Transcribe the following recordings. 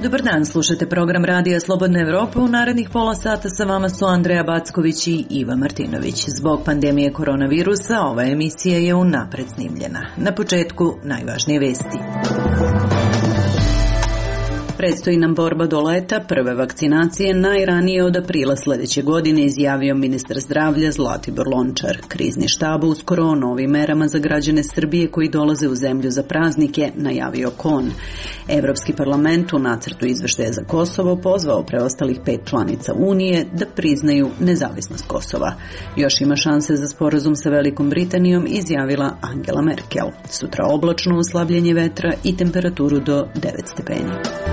Dobar dan, slušate program Radija Slobodna Evropa. U narednih pola sata sa vama su Andreja Backović i Iva Martinović. Zbog pandemije koronavirusa ova emisija je unapred snimljena. Na početku najvažnije vesti. Predstoji nam borba do leta, prve vakcinacije najranije od aprila sledeće godine, izjavio ministar zdravlja Zlatibor Lončar. Krizni štab uskoro o novim merama za građane Srbije koji dolaze u zemlju za praznike najavio KON. Evropski parlament u nacrtu izveštaja za Kosovo pozvao preostalih 5 članica Unije da priznaju nezavisnost Kosova. Još ima šanse za sporazum sa Velikom Britanijom, izjavila Angela Merkel. Sutra oblačno, oslabljenje vetra i temperaturu do 9 stepeni.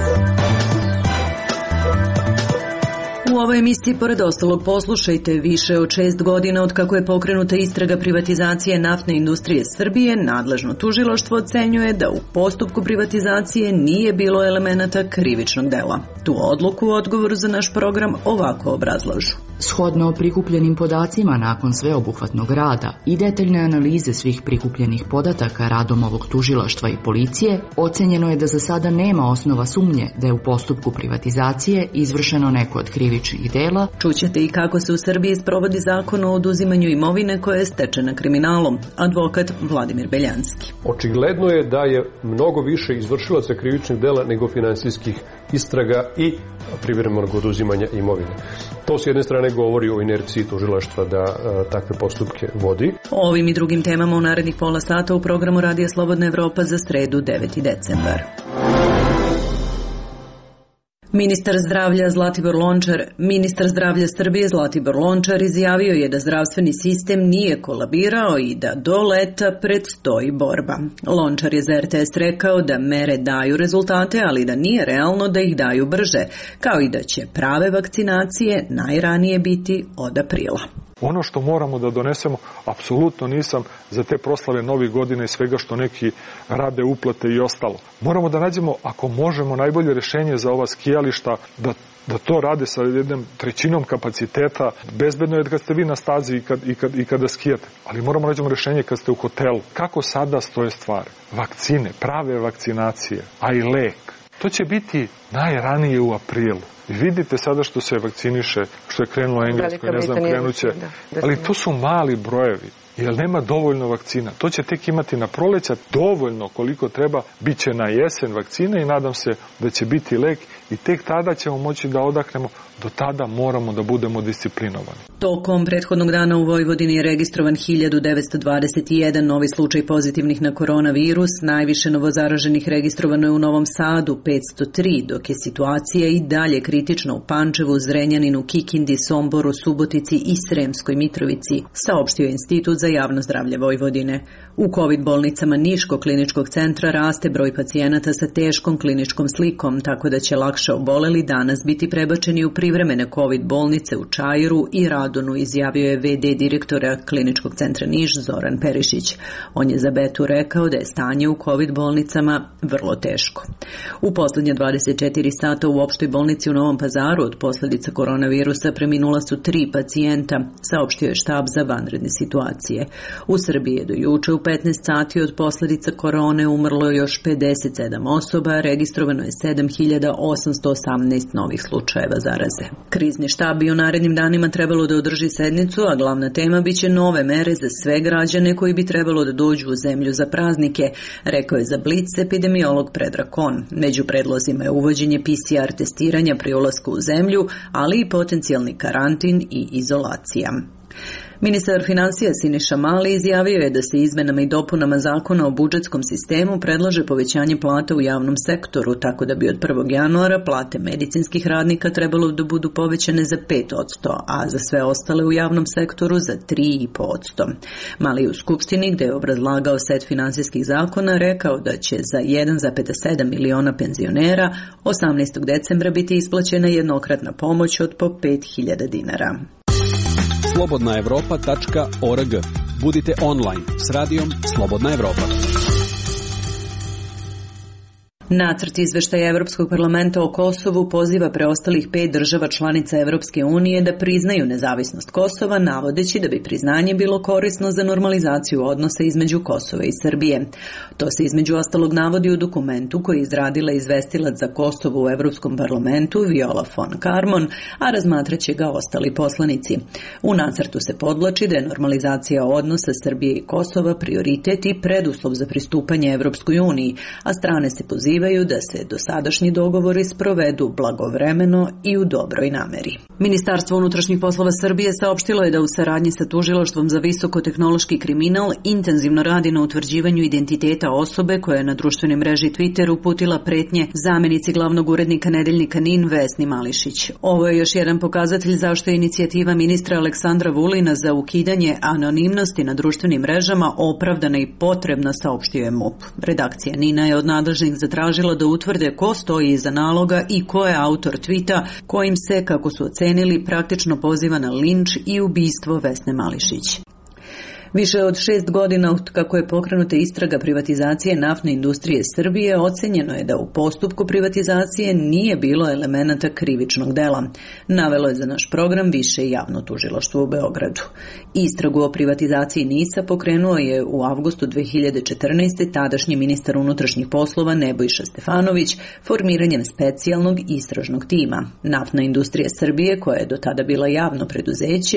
U ovoj emisiji, pored ostalog, poslušajte, više od 6 godina od kako je pokrenuta istraga privatizacije naftne industrije Srbije, nadležno tužilaštvo ocenjuje da u postupku privatizacije nije bilo elemenata krivičnog dela. Tu odluku u odgovoru za naš program ovako obrazlažu. Shodno prikupljenim podacima nakon sveobuhvatnog rada i detaljne analize svih prikupljenih podataka radom ovog tužilaštva i policije, ocenjeno je da za sada nema osnova sumnje da je u postupku privatizacije izvršeno neko od krivičnih dela. Čućete i kako se u Srbiji sprovodi zakon o oduzimanju imovine koja je stečena kriminalom. Advokat Vladimir Beljanski. Očigledno je da je mnogo više izvršilaca krivičnih dela nego finansijskih istraga i privremenog oduzimanja imovine. To s jedne strane govori o inerciji tužilaštva da takve postupke vodi. O ovim i drugim temama u narednih pola sata u programu Radija Slobodna Evropa za sredu 9. decembar. Ministar zdravlja Srbije Zlatibor Lončar izjavio je da zdravstveni sistem nije kolabirao i da do leta predstoji borba. Lončar je za RTS rekao da mere daju rezultate, ali da nije realno da ih daju brže, kao i da će prave vakcinacije najranije biti od aprila. Ono što moramo da donesemo, apsolutno nisam za te proslave novih godina i svega što neki rade, uplate i ostalo. Moramo da nađemo, ako možemo, najbolje rešenje za ova skijališta, da to rade sa jednom trećinom kapaciteta. Bezbedno je kad ste vi na stazi i kada skijate, ali moramo nađemo rešenje kad ste u hotelu. Kako sada stoje stvari? Vakcine, prave vakcinacije, a i lek. To će biti najranije u aprilu. I vidite sada što se vakciniše, što je krenulo Engleskoj, ne znam, krenuće. Ali to su mali brojevi, jer nema dovoljno vakcina. To će tek imati na proleća dovoljno koliko treba, bit će na jesen vakcine i nadam se da će biti lek i tek tada ćemo moći da odahnemo. Do tada moramo da budemo disciplinovani. Tokom prethodnog dana u Vojvodini je registrovan 1921 novi slučaj pozitivnih na koronavirus. Najviše novozaraženih registrovano je u Novom Sadu, 503, dok je situacija i dalje kritična u Pančevu, Zrenjaninu, Kikindi, Somboru, Subotici i Sremskoj Mitrovici, saopštio je Institut za javno zdravlje Vojvodine. U COVID bolnicama Niškog kliničkog centra raste broj pacijenata sa teškom kliničkom slikom, tako da će lakše oboleli danas biti prebačeni u privremene COVID bolnice u Čajiru i Radonu, izjavio je VD direktora kliničkog centra Niš Zoran Perišić. On je za Betu rekao da je stanje u COVID bolnicama vrlo teško. U poslednje 24 sata u opštoj bolnici u Novom Pazaru od posljedica koronavirusa preminula su 3 pacijenta, saopštio je štab za vanredne situacije. U Srbiji je do juče u 15 sati od posljedica korone umrlo još 57 osoba, registrovano je 7818 novih slučajeva zaraze. Krizni štab bi u narednim danima trebalo da održi sednicu, a glavna tema biće nove mere za sve građane koji bi trebalo da dođu u zemlju za praznike, rekao je za Blic epidemiolog Predrag Kon. Među predlozima je uvođenje PCR testiranja pri ulasku u zemlju, ali i potencijalni karantin i izolacija. Ministar finansija Siniša Mali izjavio je da se izmenama i dopunama zakona o budžetskom sistemu predlaže povećanje plata u javnom sektoru, tako da bi od 1. januara plate medicinskih radnika trebalo da budu povećane za 5%, a za sve ostale u javnom sektoru za 3,5%. Mali u Skupštini, gde je obrazlagao set finansijskih zakona, rekao da će za 1,7 miliona penzionera 18. decembra biti isplaćena jednokratna pomoć od po 5.000 dinara. slobodnaevropa.org. Budite online s radijom Slobodna Evropa. Nacrt izveštaja Evropskog parlamenta o Kosovu poziva preostalih 5 država članica Evropske unije da priznaju nezavisnost Kosova, navodeći da bi priznanje bilo korisno za normalizaciju odnosa između Kosova i Srbije. To se između ostalog navodi u dokumentu koji je izradila izvestilac za Kosovo u Evropskom parlamentu Viola von Kármán, a razmatraće ga ostali poslanici. U nacrtu se podvlači da je normalizacija odnosa Srbije i Kosova prioritet i preduslov za pristupanje Evropskoj uniji, a strane se pozivaju da se dosadašnji dogovori sprovedu blagovremeno i u dobroj nameri. Ministarstvo unutrašnjih poslova Srbije saopštilo je da u saradnji sa Tužilaštvom za visokotehnološki kriminal intenzivno radi na utvrđivanju identiteta osobe koja je na društvenoj mreži Twitter uputila pretnje zamenici glavnog urednika nedeljnika NIN Vesni Mališić. Ovo je još jedan pokazatelj zašto je inicijativa ministra Aleksandra Vulina za ukidanje anonimnosti na društvenim mrežama opravdana i potrebna, saopštio je MUP. Redakcija NIN-a je od nadležnih zatražila da utvrde ko stoji iza naloga i ko je autor tvita kojim se, kako su ocenili, praktično poziva na linč i ubistvo Vesne Mališić. Više od 6 godina od kako je pokrenuta istraga privatizacije naftne industrije Srbije, ocenjeno je da u postupku privatizacije nije bilo elemenata krivičnog dela. Navelo je za naš program Više javno tužilaštvo u Beogradu. Istragu o privatizaciji NIS-a pokrenuo je u avgustu 2014. tadašnji ministar unutrašnjih poslova Nebojša Stefanović formiranjem specijalnog istražnog tima. Naftna industrija Srbije, koja je do tada bila javno preduzeće,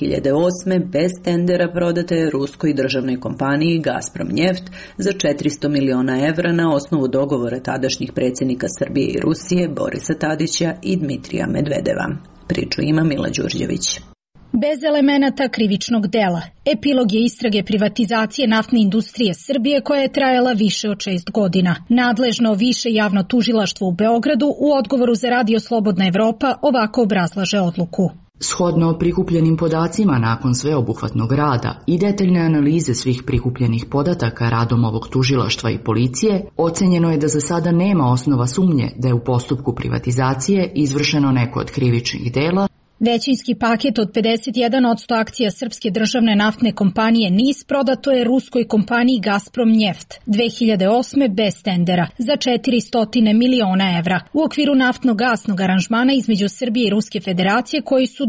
2008. bez tendera prodate ruskoj državnoj kompaniji Gazprom Njeft za 400 miliona evra na osnovu dogovora tadašnjih predsjednika Srbije i Rusije Borisa Tadića i Dmitrija Medvedeva. Priču ima Mila Đurđević. Bez elemenata krivičnog dela. Epilog je istrage privatizacije naftne industrije Srbije koja je trajala više od 6 godina. Nadležno Više javno tužilaštvo u Beogradu u odgovoru za Radio Slobodna Evropa ovako obrazlaže odluku. Shodno prikupljenim podacima nakon sveobuhvatnog rada i detaljne analize svih prikupljenih podataka radom ovog tužilaštva i policije, ocenjeno je da za sada nema osnova sumnje da je u postupku privatizacije izvršeno neko od krivičnih dela. Većinski paket od 51% akcija srpske državne naftne kompanije NIS prodato je ruskoj kompaniji Gazprom Njeft 2008. bez tendera za 400 miliona evra u okviru naftno-gasnog aranžmana između Srbije i Ruske federacije koji su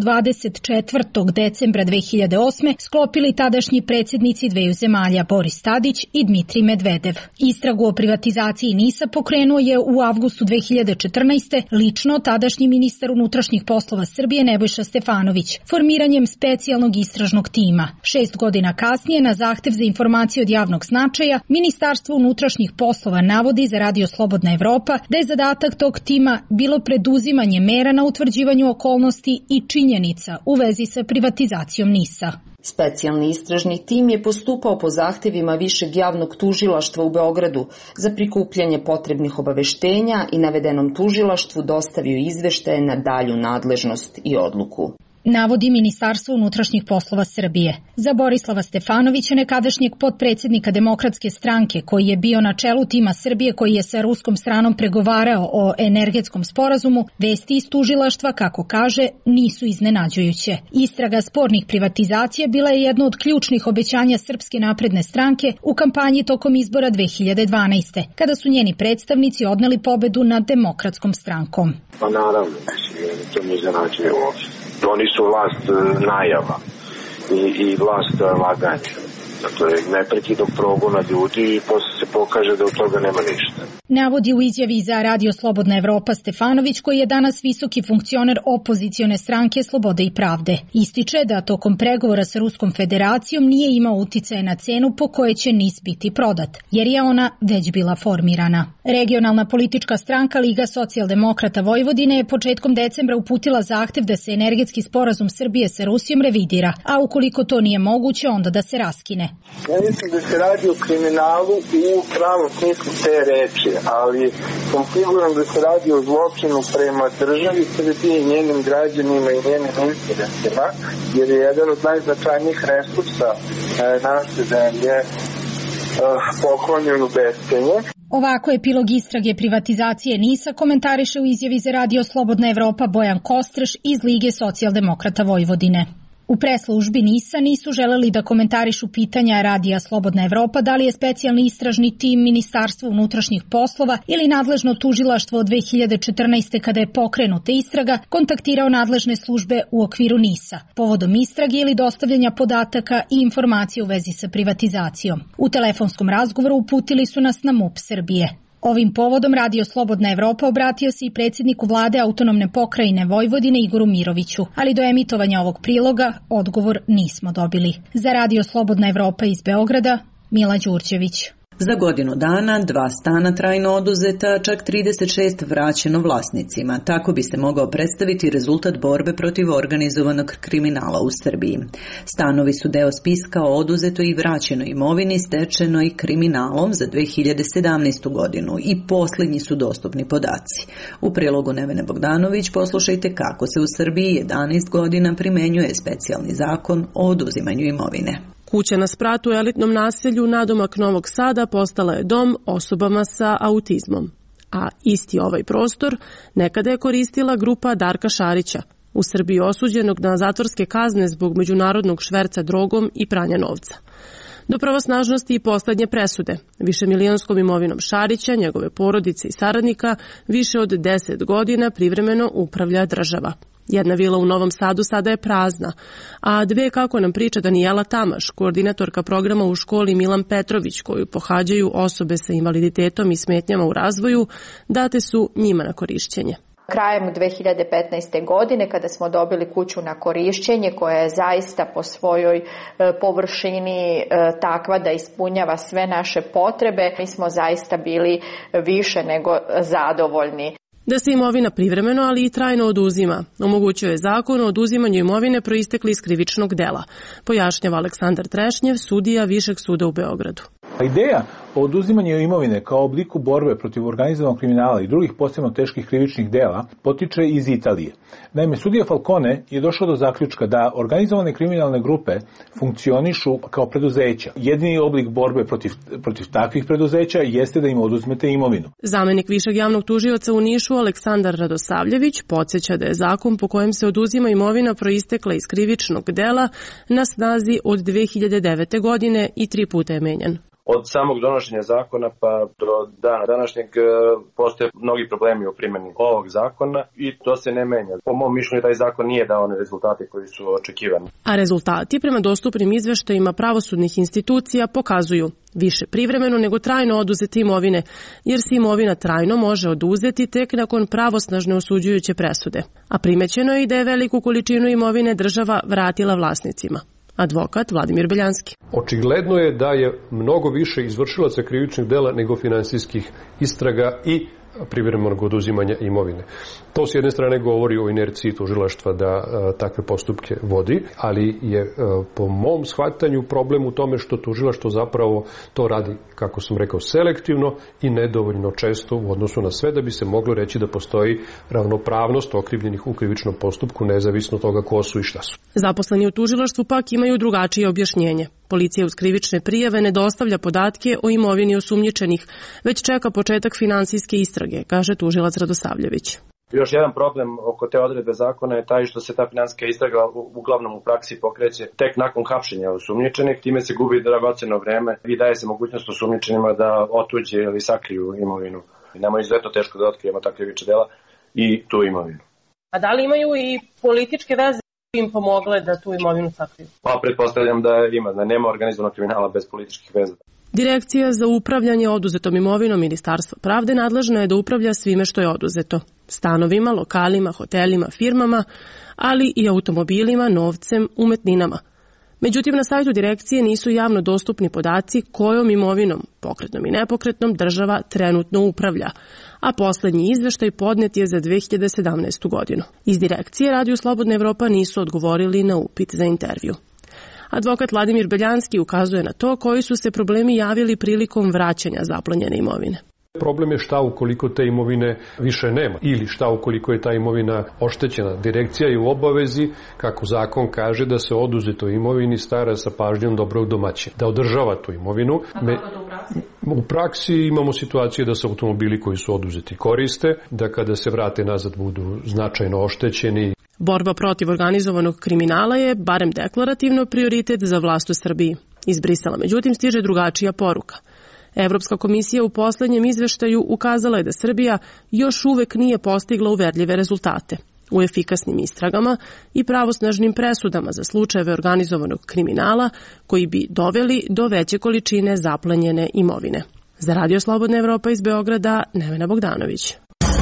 24. decembra 2008. sklopili tadašnji predsjednici dveju zemalja Boris Tadić i Dmitrij Medvedev. Istragu o privatizaciji NIS-a pokrenuo je u avgustu 2014. lično tadašnji ministar unutrašnjih poslova Srbije Nebojša Stefanović, formiranjem specijalnog istražnog tima. 6 godina kasnije, na zahtev za informacije od javnog značaja, Ministarstvo unutrašnjih poslova navodi za Radio Slobodna Evropa da je zadatak tog tima bilo preduzimanje mera na utvrđivanju okolnosti i činjenica u vezi sa privatizacijom NIS-a. Specijalni istražni tim je postupao po zahtevima Višeg javnog tužilaštva u Beogradu za prikupljanje potrebnih obaveštenja i navedenom tužilaštvu dostavio izveštaje na dalju nadležnost i odluku. Navodi Ministarstvo unutrašnjih poslova Srbije. Za Borislava Stefanovića, nekadašnjeg potpredsjednika Demokratske stranke, koji je bio na čelu tima Srbije koji je sa ruskom stranom pregovarao o energetskom sporazumu, vesti iz tužilaštva, kako kaže, nisu iznenađujuće. Istraga spornih privatizacija bila je jedno od ključnih obećanja Srpske napredne stranke u kampanji tokom izbora 2012. kada su njeni predstavnici odneli pobedu nad Demokratskom strankom. Pa naravno, to mi iznenađuje uopšte. Oni su vlast najava i vlast laganja. Dakle, neprekidnog progona ljudi i posle se pokaže da od toga nema ništa. Navodi u izjavi za Radio Slobodna Evropa Stefanović, koji je danas visoki funkcioner opozicione stranke Slobode i pravde. Ističe da tokom pregovora sa Ruskom federacijom nije imao uticaje na cenu po kojoj će NIS biti prodat, jer je ona već bila formirana. Regionalna politička stranka Liga socijaldemokrata Vojvodine je početkom decembra uputila zahtev da se energetski sporazum Srbije sa Rusijom revidira, a ukoliko to nije moguće, onda da se raskine. Ja mislim da se radi o kriminalu u pravom smislu te reči, ali sam siguran da se radi o zločinu prema državi Srbije i njenim građanima i njenim interesima, jer je jedan od najznačajnijih resursa naše zemlje poklonjen u bescenje. Ovako epilog istrage privatizacije NIS-a komentariše u izjavi za Radio Slobodna Evropa Bojan Kostreš iz Lige socijaldemokrata Vojvodine. U preslužbi NIS-a nisu želeli da komentarišu pitanja Radija Slobodna Evropa da li je specijalni istražni tim Ministarstva unutrašnjih poslova ili nadležno tužilaštvo od 2014. kada je pokrenuta istraga kontaktirao nadležne službe u okviru NIS-a, povodom istrage ili dostavljanja podataka i informacija u vezi sa privatizacijom. U telefonskom razgovoru uputili su nas na MUP Srbije. Ovim povodom Radio Slobodna Evropa obratio se i predsjedniku vlade autonomne pokrajine Vojvodine Igoru Miroviću, ali do emitovanja ovog priloga odgovor nismo dobili. Za Radio Slobodna Evropa iz Beograda, Mila Đurđević. Za godinu dana 2 stana trajno oduzeta, čak 36 vraćeno vlasnicima. Tako bi se mogao predstaviti rezultat borbe protiv organizovanog kriminala u Srbiji. Stanovi su deo spiska o oduzetoj i vraćenoj imovini stečenoj kriminalom za 2017. godinu i posljednji su dostupni podaci. U prilogu Nevene Bogdanović poslušajte kako se u Srbiji 11 godina primenjuje specijalni zakon o oduzimanju imovine. Kuća na spratu u elitnom naselju nadomak Novog Sada postala je dom osobama sa autizmom. A isti ovaj prostor nekada je koristila grupa Darka Šarića, u Srbiji osuđenog na zatvorske kazne zbog međunarodnog šverca drogom i pranja novca. Do pravosnažnosti i poslednje presude, višemilijonskom imovinom Šarića, njegove porodice i saradnika, više od 10 godina privremeno upravlja država. Jedna vila u Novom Sadu sada je prazna, a 2, kako nam priča Danijela Tamaš, koordinatorka programa u školi Milan Petrović, koju pohađaju osobe sa invaliditetom i smetnjama u razvoju, date su njima na korišćenje. Krajem 2015. godine, kada smo dobili kuću na korišćenje, koja je zaista po svojoj površini takva da ispunjava sve naše potrebe, mi smo zaista bili više nego zadovoljni. Da se imovina privremeno, ali i trajno oduzima, omogućuje zakon o oduzimanju imovine proistekli iz krivičnog dela, pojašnjava Aleksandar Trešnjev, sudija Višeg suda u Beogradu. Ideja o oduzimanju imovine kao obliku borbe protiv organizovanog kriminala i drugih posebno teških krivičnih dela potiče iz Italije. Naime, sudija Falcone je došao do zaključka da organizovane kriminalne grupe funkcionišu kao preduzeća. Jedini oblik borbe protiv takvih preduzeća jeste da im oduzmete imovinu. Zamenik višeg javnog tužioca u Nišu Aleksandar Radosavljević podsjeća da je zakon po kojem se oduzima imovina proistekla iz krivičnog dela na snazi od 2009. godine i 3 puta je menjan. Od samog donošenja zakona pa do dana današnjeg postoje mnogi problemi u primjeni ovog zakona i to se ne menja. Po mom mišljenju taj zakon nije dao one rezultate koji su očekivani. A rezultati prema dostupnim izveštajima pravosudnih institucija pokazuju više privremeno nego trajno oduzete imovine, jer se imovina trajno može oduzeti tek nakon pravosnažne osuđujuće presude. A primećeno je i da je veliku količinu imovine država vratila vlasnicima. Advokat Vladimir Beljanski. Očigledno je da je mnogo više izvršilaca krivičnih dela nego finansijskih istraga i privremenog oduzimanja imovine. To s jedne strane govori o inerciji tužilaštva da takve postupke vodi, ali je po mom shvatanju problem u tome što tužilaštvo zapravo to radi, kako sam rekao, selektivno i nedovoljno često u odnosu na sve, da bi se moglo reći da postoji ravnopravnost okrivljenih u krivičnom postupku, nezavisno od toga ko su i šta su. Zaposleni u tužilaštvu pak imaju drugačije objašnjenje. Policija uz krivične prijave ne dostavlja podatke o imovini osumnjičenih, već čeka početak finansijske istrage, kaže tužilac Radosavljević. Još jedan problem oko te odredbe zakona je taj što se ta finansijska istraga uglavnom u praksi pokreće tek nakon hapšenja osumnjičenih, time se gubi dragoceno vreme i daje se mogućnost osumnjičenima da otuđe ili sakriju imovinu. Nama je izuzetno teško da otkrijemo ta krivična dela i tu imovinu. A da li imaju i političke veze im pomogle da tu imovinu sakriju? Pa pretpostavljam da ima, da nema organizovanog kriminala bez političkih veza. Direkcija za upravljanje oduzetom imovinom Ministarstva pravde nadležna je da upravlja svime što je oduzeto. Stanovima, lokalima, hotelima, firmama, ali i automobilima, novcem, umetninama. Međutim, na sajtu direkcije nisu javno dostupni podaci kojom imovinom, pokretnom i nepokretnom, država trenutno upravlja, a poslednji izveštaj podnet je za 2017. godinu. Iz direkcije Radio Slobodna Evropa nisu odgovorili na upit za intervju. Advokat Vladimir Beljanski ukazuje na to koji su se problemi javili prilikom vraćanja zaplenjene imovine. Problem je šta ukoliko te imovine više nema ili šta ukoliko je ta imovina oštećena. Direkcija je u obavezi, kako zakon kaže, da se oduzetoj imovini stara sa pažnjom dobrog domaćina, da održava tu imovinu. U praksi imamo situacije da se automobili koji su oduzeti koriste, da kada se vrate nazad budu značajno oštećeni. Borba protiv organizovanog kriminala je, barem deklarativno, prioritet za vlast u Srbiji. Iz Brisela, međutim, stiže drugačija poruka. Evropska komisija u poslednjem izveštaju ukazala je da Srbija još uvek nije postigla uverljive rezultate u efikasnim istragama i pravosnažnim presudama za slučajeve organizovanog kriminala koji bi doveli do veće količine zaplenjene imovine. Za Radio Slobodna Evropa iz Beograda, Nevena Bogdanović.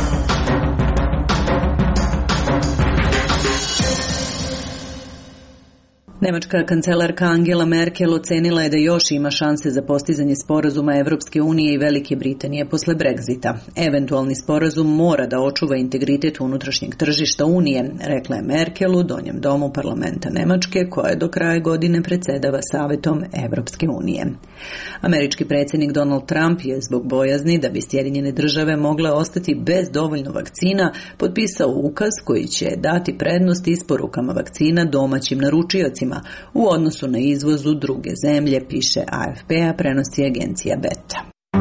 Nemačka kancelarka Angela Merkel ocenila je da još ima šanse za postizanje sporazuma Evropske unije i Velike Britanije posle Brexita. Eventualni sporazum mora da očuva integritet unutrašnjeg tržišta Unije, rekla je Merkel u Donjem domu parlamenta Nemačke, koja do kraja godine predsedava Savetom Evropske unije. Američki predsjednik Donald Trump je zbog bojazni da bi Sjedinjene države mogle ostati bez dovoljno vakcina potpisao ukaz koji će dati prednost isporukama vakcina domaćim naručiocima u odnosu na izvoz u druge zemlje, piše AFP-a, prenosi agencija Beta.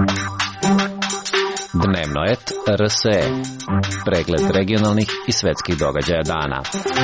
Dnevno et RSE. Pregled regionalnih i svetskih događaja dana.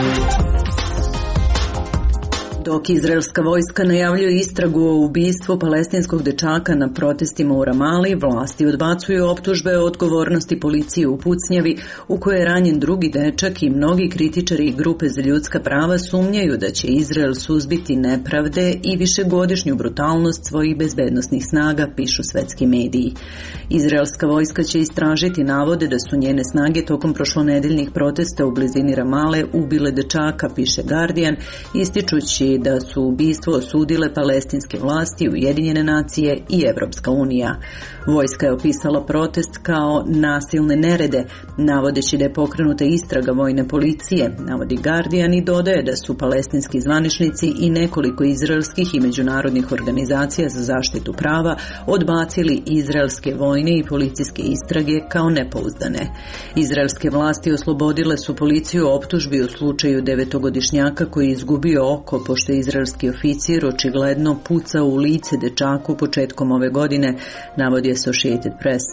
Dok izraelska vojska najavljuje istragu o ubistvu palestinskog dečaka na protestima u Ramali, vlasti odbacuju optužbe o odgovornosti policije u pucnjavi u kojoj je ranjen drugi dečak i mnogi kritičari i grupe za ljudska prava sumnjaju da će Izrael suzbiti nepravde i višegodišnju brutalnost svojih bezbednosnih snaga, pišu svetski mediji. Izraelska vojska će istražiti navode da su njene snage tokom prošlonedeljnih protesta u blizini Ramale ubile dečaka, piše Guardian, ističući da su ubistvo osudile palestinske vlasti, Ujedinjene nacije i Evropska unija. Vojska je opisala protest kao nasilne nerede, navodeći da je pokrenuta istraga vojne policije, navodi Guardian, i dodaje da su palestinski zvaničnici i nekoliko izraelskih i međunarodnih organizacija za zaštitu prava odbacili izraelske vojne i policijske istrage kao nepouzdane. Izraelske vlasti oslobodile su policiju optužbi u slučaju 9-godišnjaka koji je izgubio oko pošto je izraelski oficir očigledno pucao u lice dečaku početkom ove godine, navodi Associated Press.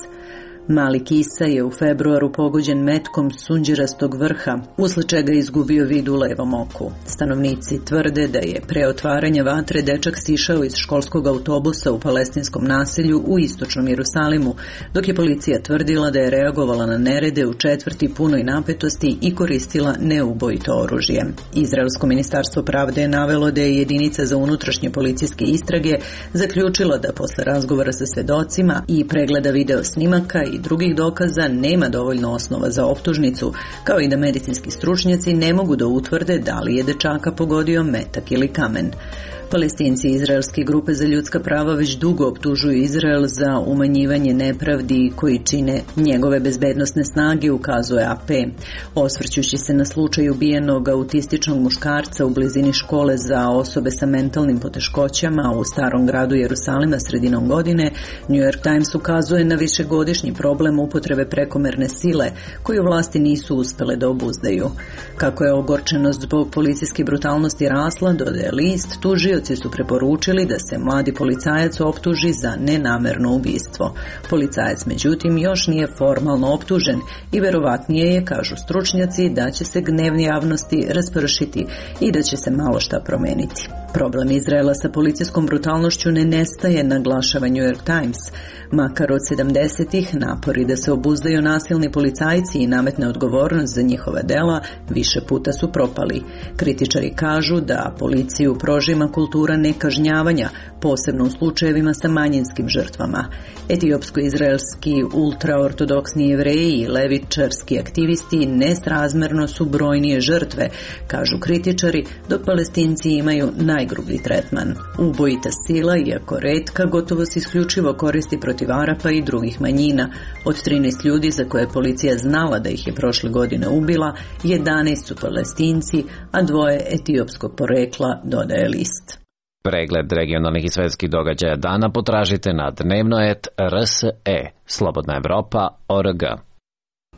Malik Isa je u februaru pogođen metkom sunđerastog vrha, usled čega je izgubio vid u levom oku. Stanovnici tvrde da je pre otvaranja vatre dečak sišao iz školskog autobusa u palestinskom naselju u istočnom Jerusalimu, dok je policija tvrdila da je reagovala na nerede u četvrti punoj napetosti i koristila neubojito oružje. Izraelsko ministarstvo pravde je navelo da je jedinica za unutrašnje policijske istrage zaključila da posle razgovora sa svedocima i pregleda video snimaka i drugih dokaza nema dovoljno osnova za optužnicu, kao i da medicinski stručnjaci ne mogu da utvrde da li je dečaka pogodio metak ili kamen. Palestinci i izraelske grupe za ljudska prava već dugo optužuju Izrael za umanjivanje nepravdi koji čine njegove bezbednosne snage, ukazuje AP. Osvrćući se na slučaj ubijenog autističnog muškarca u blizini škole za osobe sa mentalnim poteškoćama u starom gradu Jerusalima sredinom godine, New York Times ukazuje na višegodišnji problem upotrebe prekomerne sile koju vlasti nisu uspele da obuzdaju. Kako je ogorčenost zbog policijske brutalnosti rasla, dodaje list, tužioci su preporučili da se mladi policajac optuži za nenamerno ubistvo. Policajac, međutim, još nije formalno optužen i verovatnije je, kažu stručnjaci, da će se gnev javnosti raspršiti i da će se malo šta promeniti. Problem Izraela sa policijskom brutalnošću ne nestaje, naglašava New York Times. Makar od 70-ih napori da se obuzdaju nasilni policajci i nametne odgovornost za njihova dela više puta su propali. Kritičari kažu da policiju prožima kultura nekažnjavanja, posebno u slučajevima sa manjinskim žrtvama. Etiopsko-izraelski ultraortodoksni Jevreji i levičarski aktivisti nesrazmerno su brojnije žrtve, kažu kritičari, dok Palestinci imaju najgrublji tretman. Ubojita sila, iako retka, gotovo se isključivo koristi protiv Arapa i drugih manjina. Od 13 ljudi za koje je policija znala da ih je prošle godine ubila, 11 su Palestinci, a 2 etiopskog porekla, dodaje list. Pregled regionalnih i svetskih događaja dana potražite na dnevnoet.rs.e, Slobodna Evropa.org.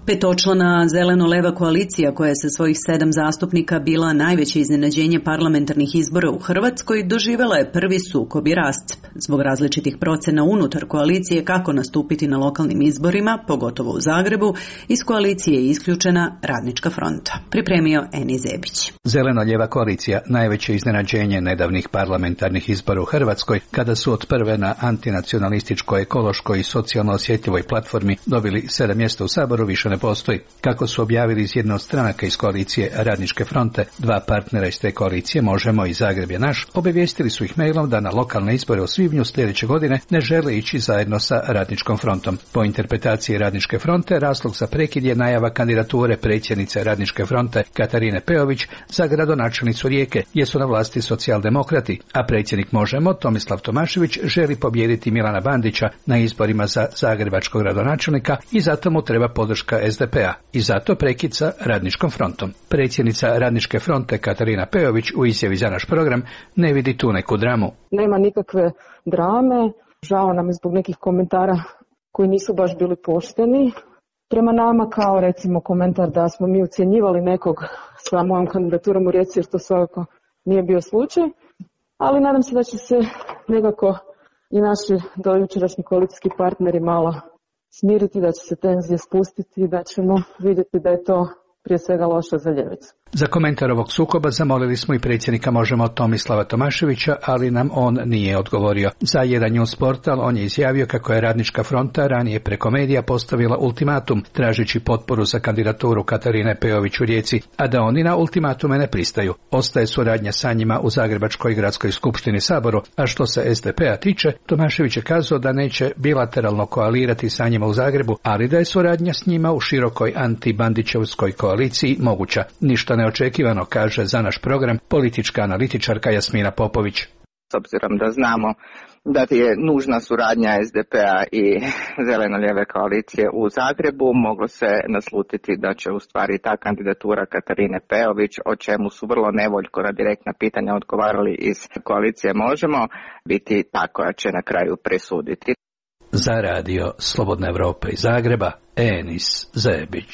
Petočlana zeleno-leva koalicija koja je sa svojih 7 zastupnika bila najveće iznenađenje parlamentarnih izbora u Hrvatskoj doživjela je prvi sukob i rascep. Zbog različitih procena unutar koalicije kako nastupiti na lokalnim izborima, pogotovo u Zagrebu, iz koalicije je isključena Radnička fronta. Pripremio Eni Zebić. Zeleno-lijeva koalicija najveće iznenađenje nedavnih parlamentarnih izbora u Hrvatskoj, kada su od prve na antinacionalističkoj, ekološkoj i socijalno osjetljivoj platformi dobili 7 mjesta u Saboru, više ne postoji. Kako su objavili iz jedne od stranaka iz koalicije Radničke fronte, 2 partnera iz te koalicije, Možemo i Zagreb je naš, obavijestili su ih mailom da na lokalne izbore u svibnju sljedeće godine ne žele ići zajedno sa Radničkom frontom. Po interpretaciji Radničke fronte, razlog za prekid je najava kandidature predsjednice Radničke fronte Katarine Peović za gradonačelnicu Rijeke, gdje su na vlasti socijaldemokrati, a predsjednik Možemo, Tomislav Tomašević, želi pobijediti Milana Bandića na izborima za zagrebačkog gradonačelnika i zato mu treba podrška SDP-a i zato prekid sa Radničkom frontom. Predsjednica Radničke fronte Katarina Peović u izjavi za naš program ne vidi tu neku dramu. Nema nikakve drame, žao nam je zbog nekih komentara koji nisu baš bili pošteni prema nama, kao recimo komentar da smo mi ucjenjivali nekog sa mojom kandidaturom u Rijeci, jer to svakako nije bio slučaj, ali nadam se da će se nekako i naši dojučerašnji koalicijski partneri malo smiriti, da će se tenzije spustiti i da ćemo vidjeti da je to prije svega loše za ljevicu. Za komentar ovog sukoba zamolili smo i predsjednika Možemo Tomislava Tomaševića, ali nam on nije odgovorio. Za jedan news portal on je izjavio kako je Radnička fronta ranije preko medija postavila ultimatum, tražeći potporu za kandidaturu Katarine Peović u Rijeci, a da oni na ultimatume ne pristaju. Ostaje suradnja sa njima u Zagrebačkoj gradskoj skupštini Saboru, a što se SDP-a tiče, Tomašević je kazao da neće bilateralno koalirati sa njima u Zagrebu, ali da je suradnja s njima u širokoj antibandićevskoj koaliciji moguća. Ništa neočekivano, kaže za naš program politička analitičarka Jasmina Popović. S obzirom da znamo da je nužna suradnja SDP-a i zeleno-lijeve koalicije u Zagrebu, moglo se naslutiti da će u stvari ta kandidatura Katarine Peović, o čemu su vrlo nevoljko na direktna pitanja odgovarali iz koalicije Možemo, biti ta koja će na kraju presuditi. Za radio Slobodna Evropa iz Zagreba, Enis Zebić.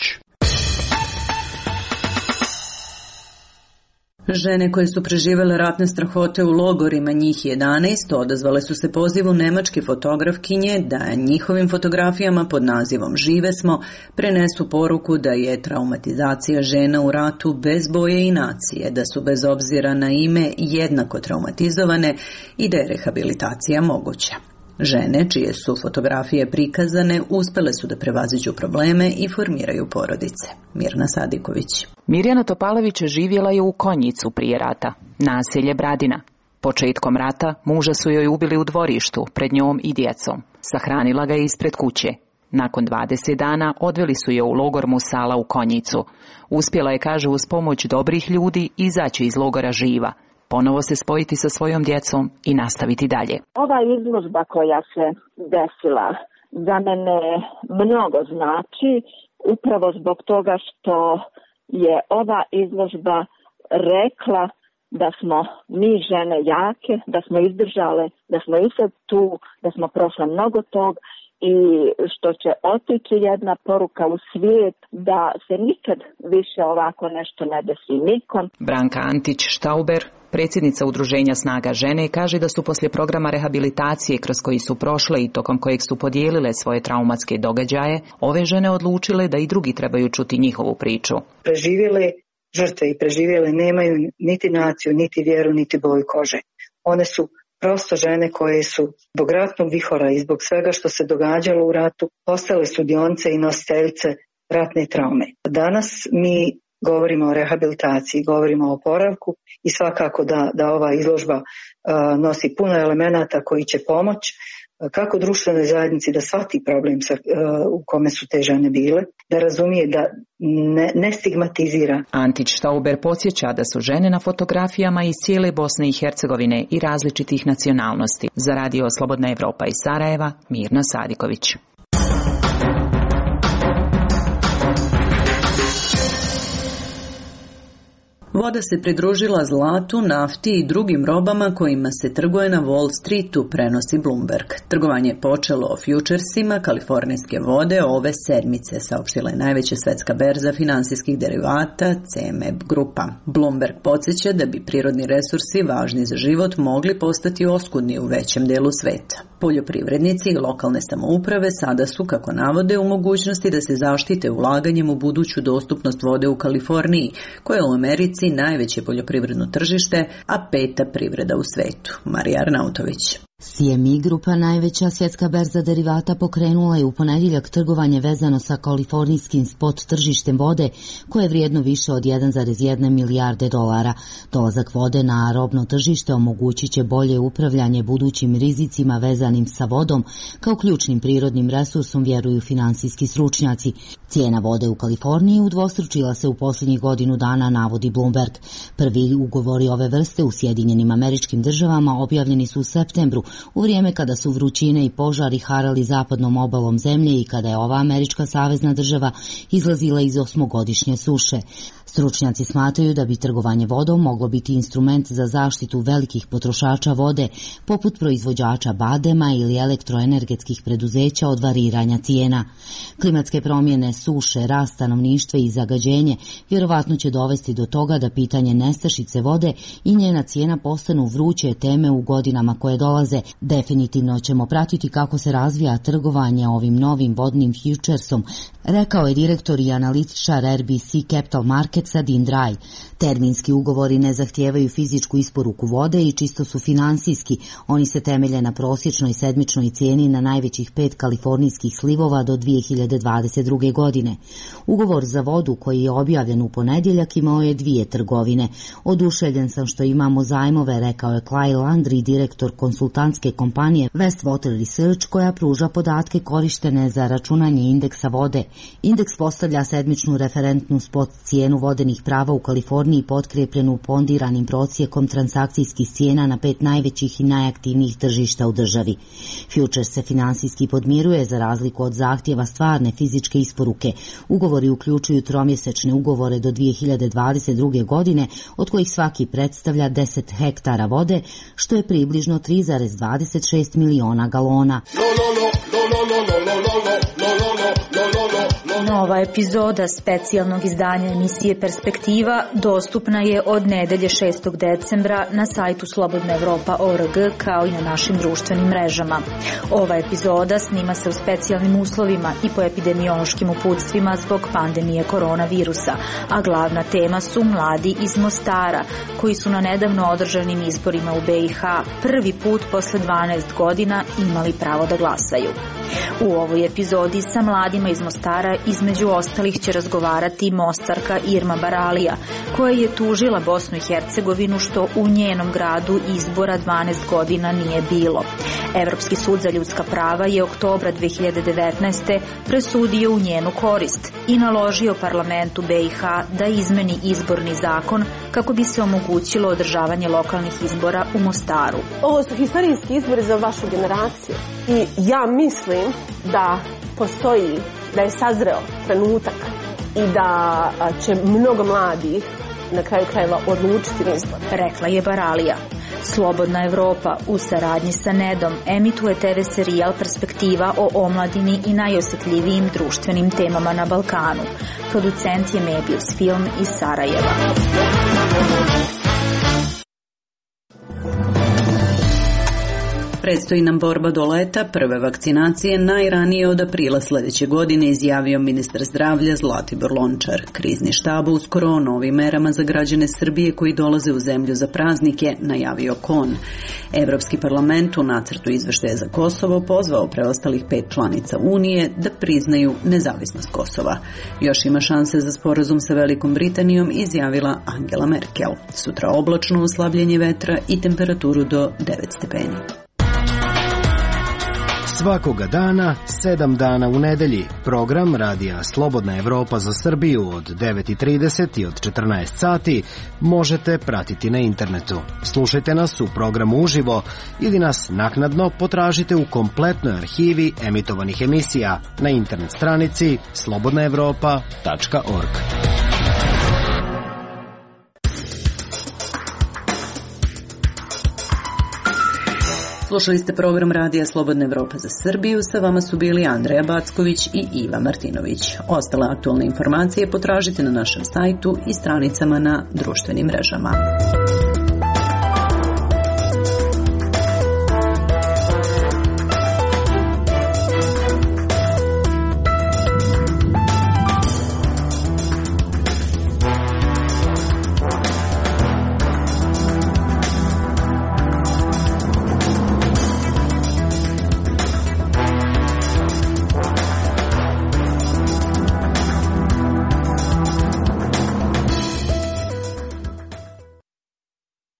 Žene koje su preživjele ratne strahote u logorima, njih 11, odazvale su se pozivu nemačke fotografkinje da njihovim fotografijama pod nazivom Žive smo prenesu poruku da je traumatizacija žena u ratu bez boje i nacije, da su bez obzira na ime jednako traumatizovane i da je rehabilitacija moguća. Žene, čije su fotografije prikazane, uspjele su da prevaziđu probleme i formiraju porodice. Mirna Sadiković. Mirjana Topalović živjela je u Konjicu prije rata, naselje Bradina. Početkom rata muža su joj ubili u dvorištu, pred njom i djecom. Sahranila ga je ispred kuće. Nakon 20 dana odveli su je u logor Musala u Konjicu. Uspjela je, kaže, uz pomoć dobrih ljudi izaći iz logora živa, ponovo se spojiti sa svojom djecom i nastaviti dalje. Ova izložba koja se desila za mene mnogo znači, upravo zbog toga što je ova izložba rekla da smo mi žene jake, da smo izdržale, da smo i sad tu, da smo prošle mnogo tog i što će otići jedna poruka u svijet da se nikad više ovako nešto ne desi nikom. Branka Antić-Štauber, predsjednica Udruženja Snaga žene, kaže da su poslije programa rehabilitacije kroz koji su prošle i tokom kojeg su podijelile svoje traumatske događaje, ove žene odlučile da i drugi trebaju čuti njihovu priču. Preživjele žrtve i preživjele nemaju niti naciju, niti vjeru, niti boju kože. One su prosto žene koje su zbog ratnog vihora i zbog svega što se događalo u ratu postale sudionice i nositeljice ratne traume. Danas mi govorimo o rehabilitaciji, govorimo o oporavku i svakako da ova izložba nosi puno elemenata koji će pomoći kako društvenoj zajednici da shvati problem u kome su te žene bile, da razumije, da ne stigmatizira. Antić-Štauber podsjeća da su žene na fotografijama iz cijele Bosne i Hercegovine i različitih nacionalnosti. Za radio Slobodna Evropa iz Sarajeva, Mirna Sadiković. Voda se pridružila zlatu, nafti i drugim robama kojima se trguje na Wall Streetu, prenosi Bloomberg. Trgovanje je počelo o futuresima kalifornijske vode ove sedmice, saopštila je najveća svetska berza finansijskih derivata CME grupa. Bloomberg podsjeća da bi prirodni resursi važni za život mogli postati oskudni u većem delu sveta. Poljoprivrednici i lokalne samouprave sada su, kako navode, u mogućnosti da se zaštite ulaganjem u buduću dostupnost vode u Kaliforniji, koja je u Americi najveće poljoprivredno tržište, a 5. privreda u svetu. Marija Arnautović. CME grupa, najveća svjetska berza derivata, pokrenula je u ponedjeljak trgovanje vezano sa kalifornijskim spot tržištem vode, koje je vrijedno više od 1,1 milijarde dolara. Dolazak vode na robno tržište omogućit će bolje upravljanje budućim rizicima vezanim sa vodom, kao ključnim prirodnim resursom, vjeruju finansijski stručnjaci. Cijena vode u Kaliforniji udvostručila se u posljednjih godinu dana, navodi Bloomberg. Prvi ugovori ove vrste u Sjedinjenim Američkim Državama objavljeni su u septembru, u vrijeme kada su vrućine i požari harali zapadnom obalom zemlje i kada je ova američka savezna država izlazila iz 8-godišnje suše. Stručnjaci smatraju da bi trgovanje vodom moglo biti instrument za zaštitu velikih potrošača vode, poput proizvođača badema ili elektroenergetskih preduzeća od variranja cijena. Klimatske promjene, suše, rast stanovništva i zagađenje vjerovatno će dovesti do toga da pitanje nestašice vode i njena cijena postanu vruće teme u godinama koje dolaze. Definitivno ćemo pratiti kako se razvija trgovanje ovim novim vodnim futuresom, rekao je direktor i analitičar RBC Capital Marketsa Dean Dry. Terminski ugovori ne zahtijevaju fizičku isporuku vode i čisto su finansijski. Oni se temelje na prosječnoj sedmičnoj cijeni na najvećih 5 kalifornijskih slivova do 2022. godine. Ugovor za vodu koji je objavljen u ponedjeljak imao je 2 trgovine. Oduševljen sam što imamo zajmove, rekao je Clay Landry, direktor konsultantske kompanije Westwater Research, koja pruža podatke korištene za računanje indeksa vode. Indeks postavlja sedmičnu referentnu spot cijenu vodenih prava u Kaliforniji potkrepljenu pondiranim prosjekom transakcijskih cijena na 5 najvećih i najaktivnijih tržišta u državi. Futures se finansijski podmiruje za razliku od zahtjeva stvarne fizičke isporuke. Ugovori uključuju tromjesečne ugovore do 2022. godine, od kojih svaki predstavlja 10 hektara vode, što je približno 3,26 miliona galona. Nova epizoda specijalnog izdanja emisije Perspektiva dostupna je od nedelje 6. decembra na sajtu slobodnaevropa.org kao i na našim društvenim mrežama. Ova epizoda snima se u specijalnim uslovima i po epidemiološkim uputstvima zbog pandemije koronavirusa, a glavna tema su mladi iz Mostara, koji su na nedavno održanim izborima u BiH prvi put posle 12 godina imali pravo da glasaju. U ovoj epizodi sa mladima iz Mostara između ostalih će razgovarati Mostarka Irma Baralija, koja je tužila Bosnu i Hercegovinu što u njenom gradu izbora 12 godina nije bilo. Evropski sud za ljudska prava je oktobra 2019. presudio u njenu korist i naložio parlamentu BiH da izmeni izborni zakon kako bi se omogućilo održavanje lokalnih izbora u Mostaru. Ovo su historijski izbori za vašu generaciju i ja mislim da postoji, da je sazreo trenutak i da će mnogo mladih na kraju krajeva odlučiti na izbor. Rekla je Baralija. Slobodna Evropa u saradnji sa Nedom emituje TV serijal Perspektiva o omladini i najosjetljivijim društvenim temama na Balkanu. Producent je Mebius Film iz Sarajeva. Predstoji nam borba do leta, prve vakcinacije najranije od aprila sljedeće godine, izjavio ministar zdravlja Zlatibor Lončar. Krizni štab uskoro o novim merama za građane Srbije koji dolaze u zemlju za praznike najavio KON. Evropski parlament u nacrtu izveštaja za Kosovo pozvao preostalih 5 članica Unije da priznaju nezavisnost Kosova. Još ima šanse za sporazum sa Velikom Britanijom, izjavila Angela Merkel. Sutra oblačno, uslabljenje vetra i temperaturu do 9 stepeni. Svakoga dana, 7 dana u nedelji, program radija Slobodna Evropa za Srbiju od 9:30 i od 14 sati možete pratiti na internetu. Slušajte nas u programu uživo ili nas naknadno potražite u kompletnoj arhivi emitovanih emisija na internet stranici slobodnaevropa.org. Slušali ste program Radija Slobodna Evropa za Srbiju, sa vama su bili Andreja Backović i Iva Martinović. Ostale aktualne informacije potražite na našem sajtu i stranicama na društvenim mrežama.